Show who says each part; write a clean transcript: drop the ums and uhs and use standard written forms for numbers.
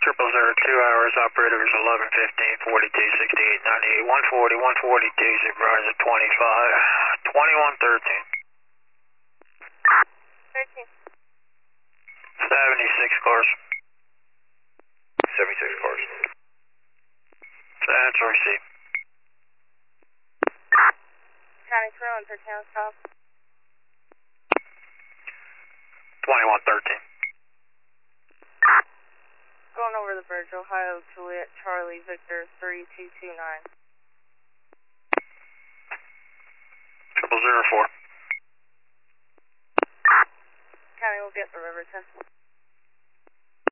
Speaker 1: Triple 2 hours, operator is 11:15, 42, 68, 98, 140, 142, supervisor 25, 21, 13.
Speaker 2: 13.
Speaker 1: 76 cars.
Speaker 3: 76 cars.
Speaker 1: That's received.
Speaker 2: County Trail and 13 on stop.
Speaker 1: 21, 13.
Speaker 2: Going over the bridge, Ohio, Juliet, Charlie, Victor, 3229.
Speaker 1: Triple 04.
Speaker 2: County will be at the river test.